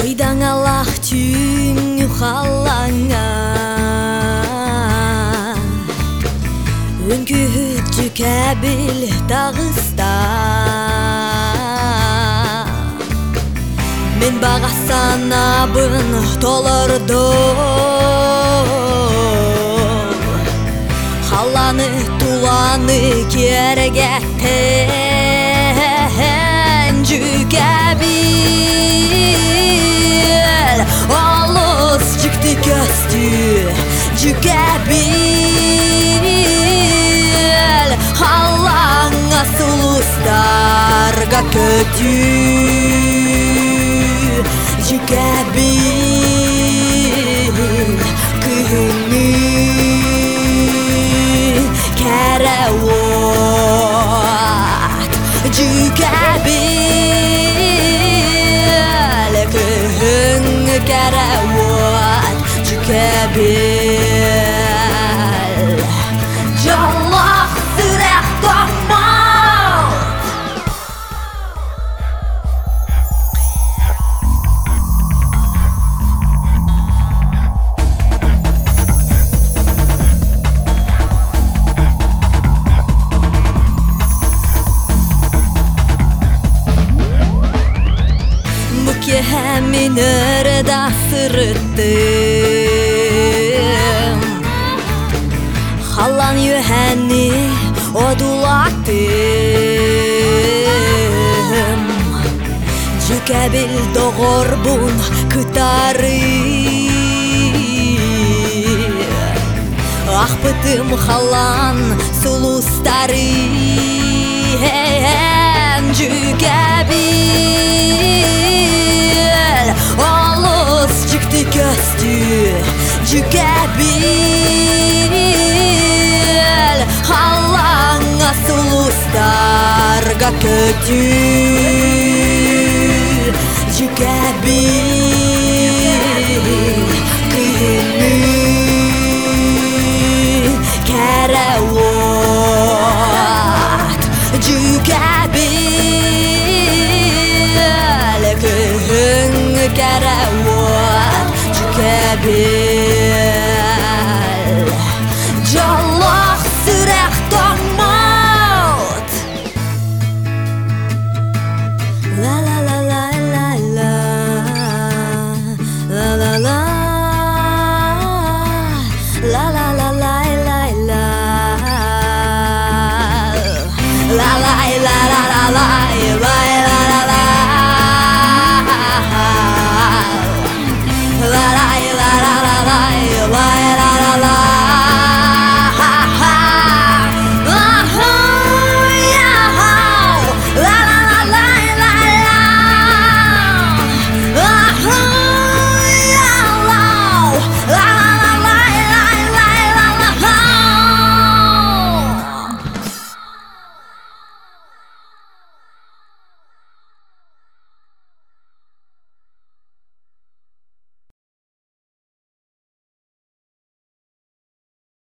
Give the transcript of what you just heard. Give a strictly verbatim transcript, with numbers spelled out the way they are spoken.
Ыйдаң алах түң халаңа Үңкүт жүкәбіл тағыста Мен баға санабын толырды Халаны туланы кергеттен жүкәбіл Олыс жүкті көсті жүкәбіл Халаңа сұлыстарға көтü жүкәбіл күні кәрәуат жүкәбіл күні кәрәуат жүкәбіл жаллах сүрәк тақмау Min örda sırıttım Halan yühəni odulattım Cükebil doğurbun kıtarı Ahbıtım halan sulustarı Hem cükebil Olus çıktı köstü Cükebil Halanga sulustarga kötü Cükebil Kıyını Kerewat Cükebil Kıyını Kerewat Cükebil